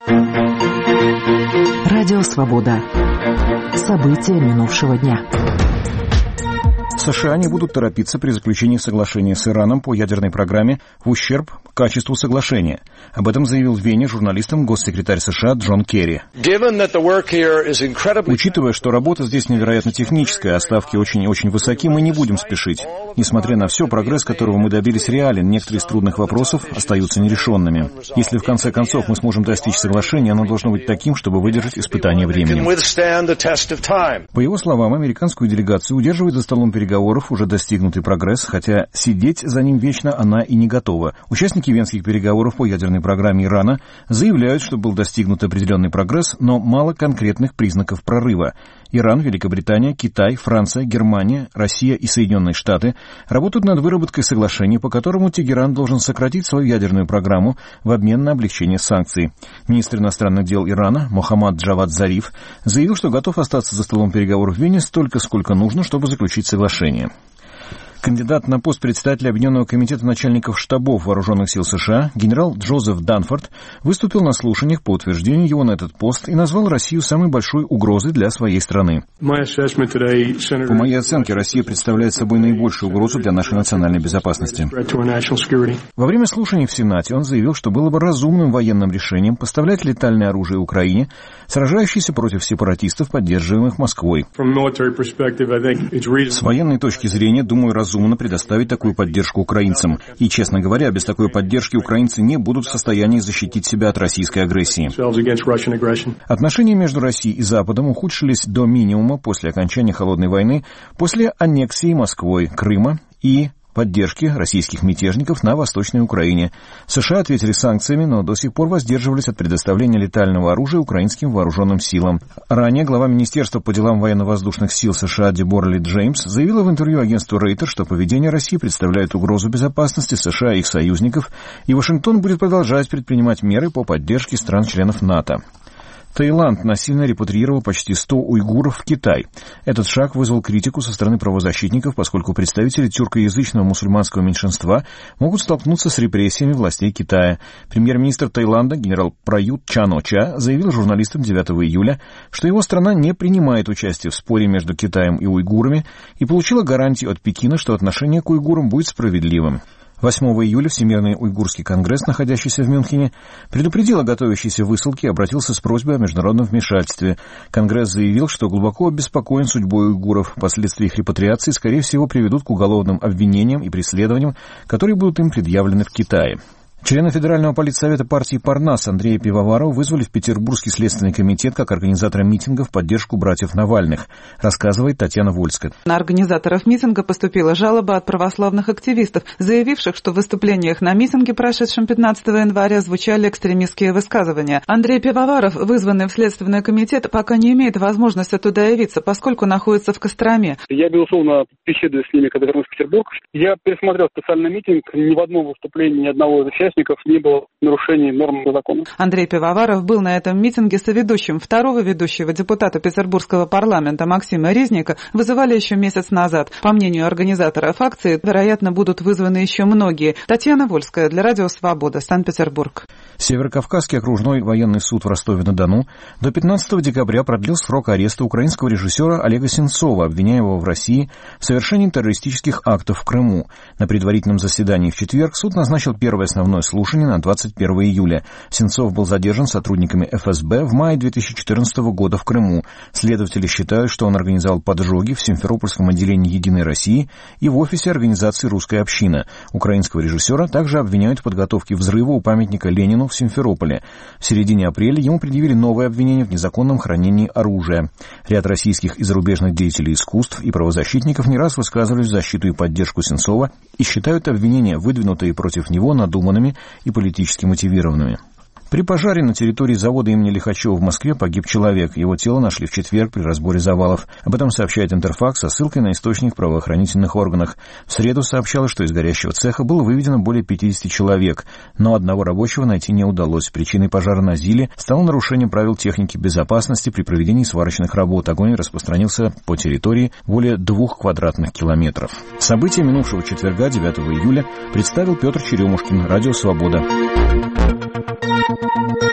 Радио «Свобода». События минувшего дня. США не будут торопиться при заключении соглашения с Ираном по ядерной программе в ущерб качеству соглашения. Об этом заявил в Вене журналистам госсекретарь США Джон Керри. Учитывая, что работа здесь невероятно техническая, а ставки очень и очень высоки, мы не будем спешить. Несмотря на все, прогресс, которого мы добились, реален. Некоторые из трудных вопросов остаются нерешенными. Если в конце концов мы сможем достичь соглашения, оно должно быть таким, чтобы выдержать испытание временем. По его словам, американскую делегацию удерживает за столом переговоров уже достигнутый прогресс, хотя сидеть за ним вечно она и не готова. Участники венских переговоров по ядерной программе Ирана заявляют, что был достигнут определенный прогресс, но мало конкретных признаков прорыва. Иран, Великобритания, Китай, Франция, Германия, Россия и Соединенные Штаты работают над выработкой соглашения, по которому Тегеран должен сократить свою ядерную программу в обмен на облегчение санкций. Министр иностранных дел Ирана Мохаммад Джавад Зариф заявил, что готов остаться за столом переговоров в Вене столько, сколько нужно, чтобы заключить соглашение. Кандидат на пост председателя Объединенного комитета начальников штабов вооруженных сил США генерал Джозеф Данфорд выступил на слушаниях по утверждению его на этот пост и назвал Россию самой большой угрозой для своей страны. По моей оценке, Россия представляет собой наибольшую угрозу для нашей национальной безопасности. Во время слушаний в Сенате он заявил, что было бы разумным военным решением поставлять летальное оружие Украине, сражающейся против сепаратистов, поддерживаемых Москвой. С военной точки зрения, думаю, разумно предоставить такую поддержку украинцам. И, честно говоря, без такой поддержки украинцы не будут в состоянии защитить себя от российской агрессии. Отношения между Россией и Западом ухудшились до минимума после окончания Холодной войны, после аннексии Москвой Крыма и поддержки российских мятежников на Восточной Украине. США ответили санкциями, но до сих пор воздерживались от предоставления летального оружия украинским вооруженным силам. Ранее глава Министерства по делам военно-воздушных сил США Дебора Ли Джеймс заявила в интервью агентству Рейтер, что поведение России представляет угрозу безопасности США и их союзников, и Вашингтон будет продолжать предпринимать меры по поддержке стран-членов НАТО. Таиланд насильно репатриировал почти 100 уйгуров в Китай. Этот шаг вызвал критику со стороны правозащитников, поскольку представители тюркоязычного мусульманского меньшинства могут столкнуться с репрессиями властей Китая. Премьер-министр Таиланда генерал Прают Чан-О-Ча заявил журналистам 9 июля, что его страна не принимает участие в споре между Китаем и уйгурами и получила гарантию от Пекина, что отношение к уйгурам будет справедливым. 8 июля Всемирный уйгурский конгресс, находящийся в Мюнхене, предупредил о готовящейся высылке и обратился с просьбой о международном вмешательстве. Конгресс заявил, что глубоко обеспокоен судьбой уйгуров. Последствия их репатриации, скорее всего, приведут к уголовным обвинениям и преследованиям, которые будут им предъявлены в Китае. Члены Федерального политсовета партии «Парнас» Андрея Пивоварова вызвали в Петербургский следственный комитет как организатора митинга в поддержку братьев Навальных, рассказывает Татьяна Вольская. На организаторов митинга поступила жалоба от православных активистов, заявивших, что в выступлениях на митинге, прошедшем 15 января, звучали экстремистские высказывания. Андрей Пивоваров, вызванный в следственный комитет, пока не имеет возможности туда явиться, поскольку находится в Костроме. Я, безусловно, беседую с ними, когда вернусь в Петербург. Я пересмотрел специальный митинг, ни в одном выступлении ни одного из участников не было нарушений норм закона. Андрей Пивоваров был на этом митинге соведущим. Второго ведущего, депутата Петербургского парламента Максима Резника, вызывали еще месяц назад. По мнению организаторов акции, вероятно, будут вызваны еще многие. Татьяна Вольская для Радио «Свобода», Санкт-Петербург. Северокавказский окружной военный суд в Ростове-на-Дону до 15 декабря продлил срок ареста украинского режиссера Олега Сенцова, обвиняемого в России в совершении террористических актов в Крыму. На предварительном заседании в четверг суд назначил первое основное слушание на 21 июля. Сенцов был задержан сотрудниками ФСБ в мае 2014 года в Крыму. Следователи считают, что он организовал поджоги в Симферопольском отделении «Единой России» и в офисе организации «Русская община». Украинского режиссера также обвиняют в подготовке взрыва у памятника Ленину в Симферополе. В середине апреля ему предъявили новое обвинение в незаконном хранении оружия. Ряд российских и зарубежных деятелей искусств и правозащитников не раз высказывались в защиту и поддержку Сенцова и считают обвинения, выдвинутые против него, надуманными и политически мотивированными. При пожаре на территории завода имени Лихачева в Москве погиб человек. Его тело нашли в четверг при разборе завалов. Об этом сообщает Интерфакс со ссылкой на источник в правоохранительных органах. В среду сообщалось, что из горящего цеха было выведено более 50 человек, но одного рабочего найти не удалось. Причиной пожара на ЗИЛе стало нарушение правил техники безопасности при проведении сварочных работ. Огонь распространился по территории более 2 квадратных километров. События минувшего четверга, 9 июля, представил Петр Черемушкин, Радио «Свобода».